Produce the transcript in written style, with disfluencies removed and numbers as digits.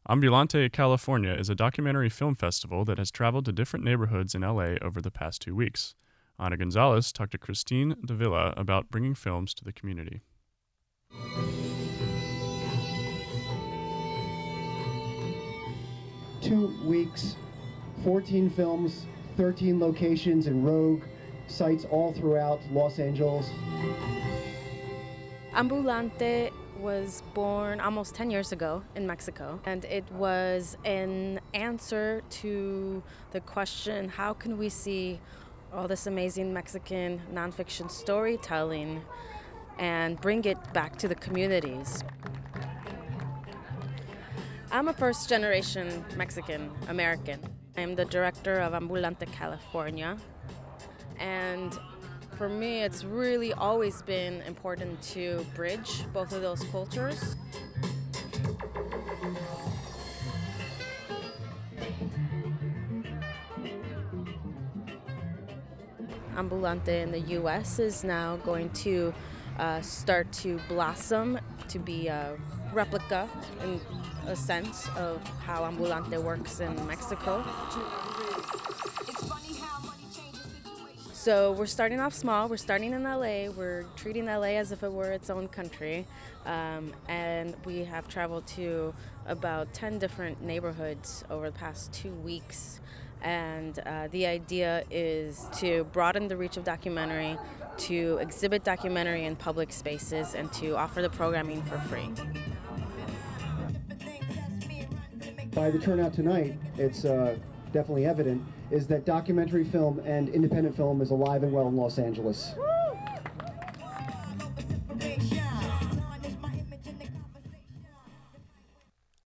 Ambulante California is a documentary film festival that has traveled to different neighborhoods in LA over the past 2 weeks. Ana Gonzalez talked to Christine Davila about bringing films to the community. Two weeks, 14 films, 13 locations in rogue sites all throughout Los Angeles. Ambulante was born almost 10 years ago in Mexico, and it was an answer to the question, how can we see all this amazing Mexican nonfiction storytelling and bring it back to the communities? I'm a first-generation Mexican American. I'm the director of Ambulante California, and for me, it's really always been important to bridge both of those cultures. Ambulante in the U.S. is now going to start to blossom to be a replica in a sense of how Ambulante works in Mexico. So we're starting off small. We're starting in LA. We're treating LA as if it were its own country. And we have traveled to about 10 different neighborhoods over the past 2 weeks. And the idea is to broaden the reach of documentary, to exhibit documentary in public spaces, and to offer the programming for free. By the turnout tonight, it's definitely evident, is that documentary film and independent film is alive and well in Los Angeles.